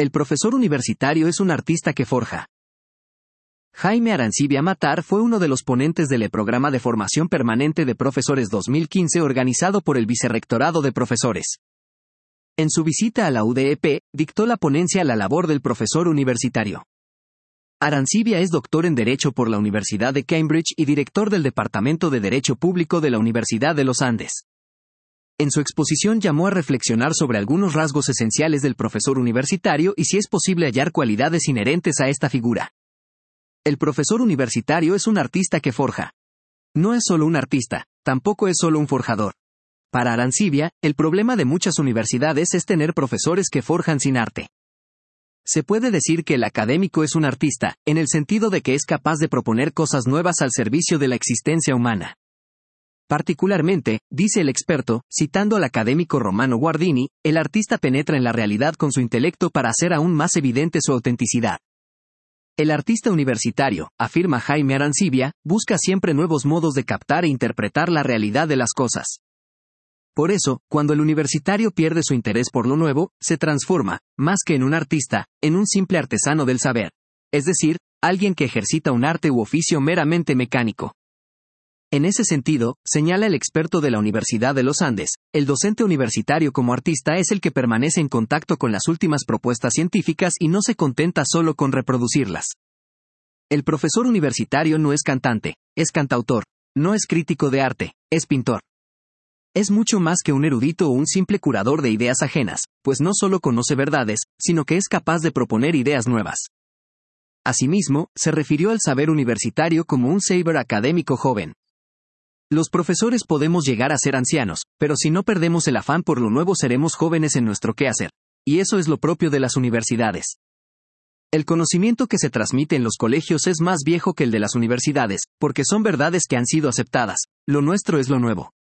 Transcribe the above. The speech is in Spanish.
El profesor universitario es un artista que forja. Jaime Arancibia Matar fue uno de los ponentes del programa de formación permanente de profesores 2015 organizado por el Vicerrectorado de Profesores. En su visita a la UDEP, dictó la ponencia a la labor del profesor universitario. Arancibia es doctor en Derecho por la Universidad de Cambridge y director del Departamento de Derecho Público de la Universidad de los Andes. En su exposición llamó a reflexionar sobre algunos rasgos esenciales del profesor universitario y si es posible hallar cualidades inherentes a esta figura. El profesor universitario es un artista que forja. No es solo un artista, tampoco es solo un forjador. Para Arancibia, el problema de muchas universidades es tener profesores que forjan sin arte. Se puede decir que el académico es un artista, en el sentido de que es capaz de proponer cosas nuevas al servicio de la existencia humana. Particularmente, dice el experto, citando al académico Romano Guardini, el artista penetra en la realidad con su intelecto para hacer aún más evidente su autenticidad. El artista universitario, afirma Jaime Arancibia, busca siempre nuevos modos de captar e interpretar la realidad de las cosas. Por eso, cuando el universitario pierde su interés por lo nuevo, se transforma, más que en un artista, en un simple artesano del saber. Es decir, alguien que ejercita un arte u oficio meramente mecánico. En ese sentido, señala el experto de la Universidad de los Andes, el docente universitario como artista es el que permanece en contacto con las últimas propuestas científicas y no se contenta solo con reproducirlas. El profesor universitario no es cantante, es cantautor, no es crítico de arte, es pintor. Es mucho más que un erudito o un simple curador de ideas ajenas, pues no solo conoce verdades, sino que es capaz de proponer ideas nuevas. Asimismo, se refirió al saber universitario como un saber académico joven. Los profesores podemos llegar a ser ancianos, pero si no perdemos el afán por lo nuevo seremos jóvenes en nuestro quehacer. Y eso es lo propio de las universidades. El conocimiento que se transmite en los colegios es más viejo que el de las universidades, porque son verdades que han sido aceptadas. Lo nuestro es lo nuevo.